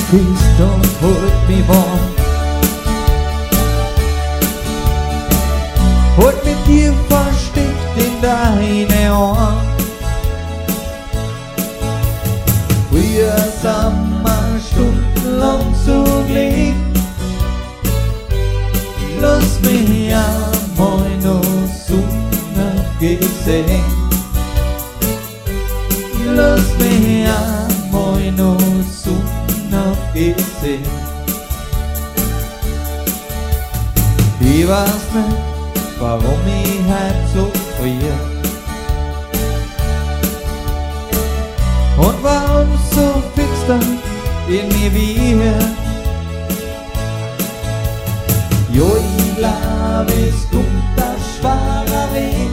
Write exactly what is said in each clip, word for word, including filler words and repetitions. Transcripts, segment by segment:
küsst und holt mich warm. Holt mit dir versteckt in deine Arme. Früher sind wir stundenlang so gelegen. Lass mich einmal noch Sonnegesehen. Lass mich einmal noch Sonnegesehen. Ich weiß nicht, warum ich heut so frier und warum so finster in mir wir. Jo, ich glaub, es kommt ein schwerer Weg.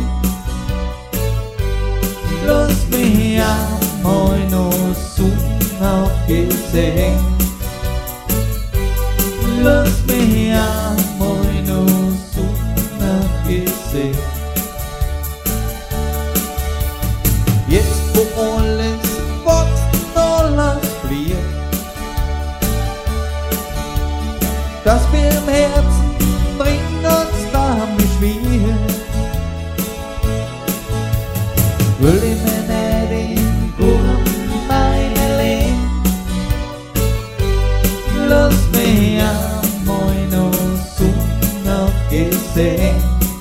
Lass mich einmal noch Sonnegesehen. Lass mich einmal noch Sonnegesehen. Jetzt wo alles wächst, alles fliegt, dass wir im Herzen drin uns damit schwer, will ich mir nicht in Gurten meine legen. Lass mich einmal noch Sonnegesehen.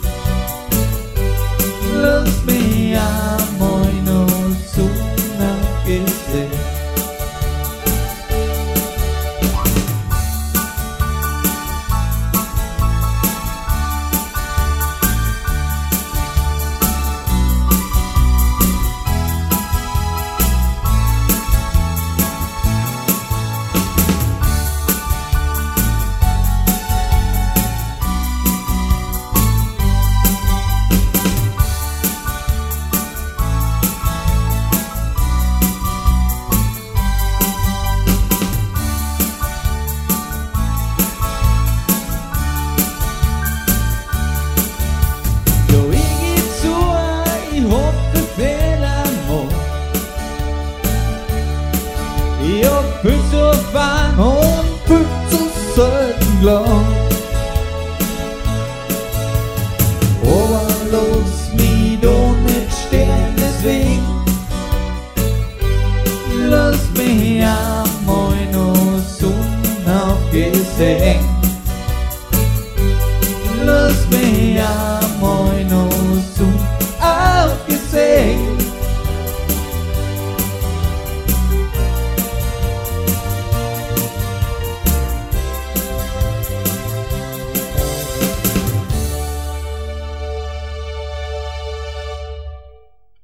Lass mich einmal noch Sonnegesehen. Ich hab viel zu fein und viel zu selten glaub. Aber lass mich doch nicht stehen deswegen. Lass mich einmal noch Sonnegesehen. Lass mich einmal noch